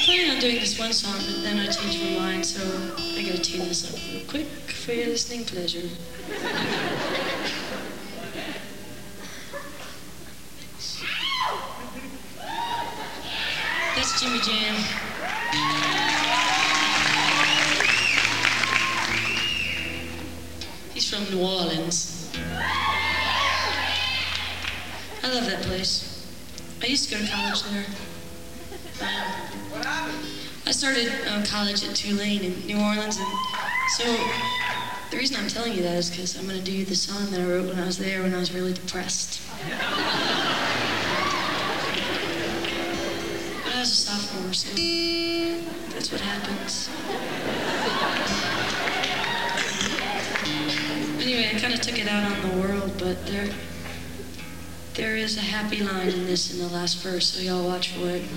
planning on doing this one song, but then I changed my mind, so I gotta tune this up real quick for your listening pleasure. That's Jimmy Jam. He's from New Orleans. I love that place. I used to go to college there. I started college at Tulane in New Orleans, and so the reason I'm telling you that is because I'm going to do the song that I wrote when I was there when I was really depressed. But I was a sophomore, so that's what happens. Anyway, I kind of took it out on the world, but there is a happy line in this in the last verse, so y'all watch for it.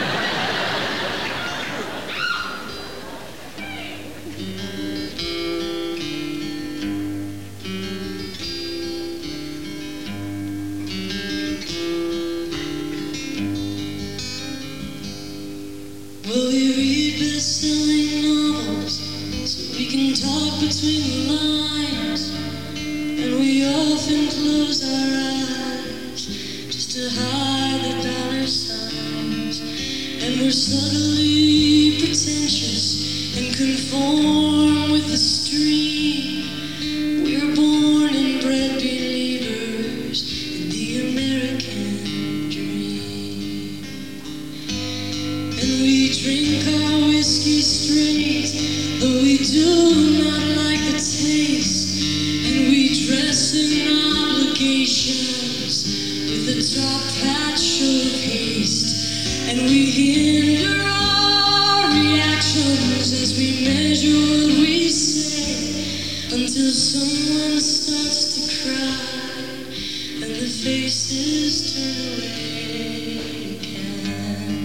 Well, we read best-selling novels so we can talk between the lines, and we often close our eyes just to hide the dollar signs, and we're subtly pretentious and conform with the stream. We're born and bred believers in the American dream, and we drink our whiskey straight, though we do not like the taste, and we dress in obligations with a top patch of haste, and we hinder our reactions as we measure what we say, until someone starts to cry and the faces turn away again.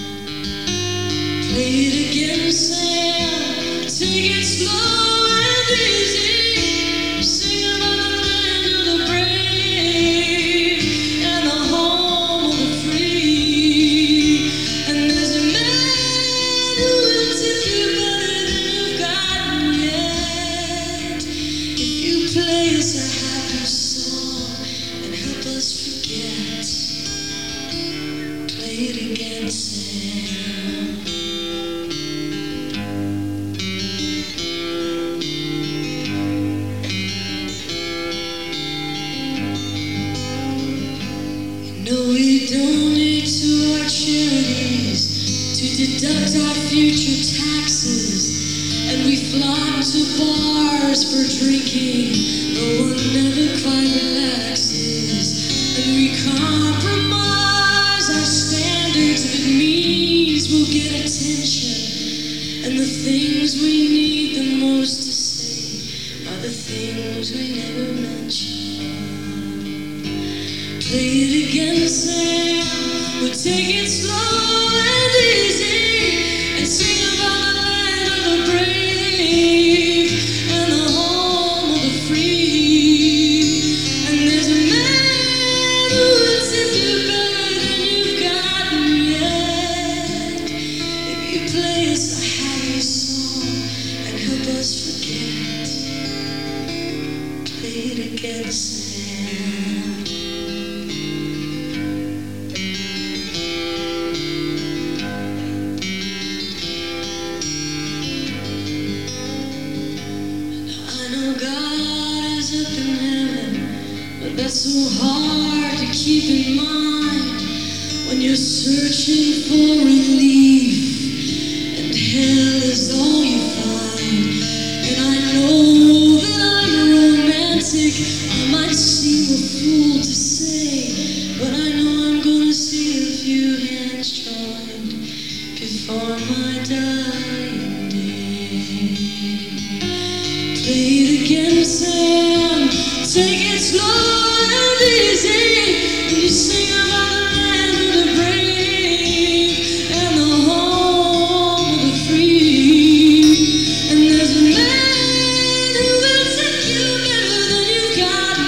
Play it again, Sam, take it slow and easy, sing about the land of the brave and the home of the free, and there's a man who will tip you better than you've gotten yet, if you play us a happy song and help us forget. Play it again, Sam. No, we donate to our charities to deduct our future taxes, and we flock to bars for drinking. No one never quite relaxes, and we compromise our standards if it means we'll get attention, and the things we need the most to say are the things we never mention. Play it again, Sam, we'll take it slow and easy, and sing about the land of the brave and the home of the free, and there's a man who will tip you better than you've gotten yet, if you play us a happy song and help us forget. Play it again, Sam. That's so hard to keep in mind when you're searching for relief, and hell is all you find. And I know that I'm romantic, I might seem a fool to say, but I know I'm gonna see a few hands joined before my dying day. Play it again, Sam, take it slow and easy, and you sing about the land of the brave and the home of the free, and there's a man who will take you better than you've gotten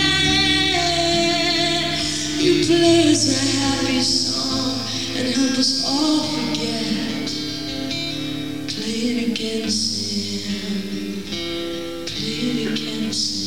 yet. You play us a happy song and help us all forget. playing against him, playing against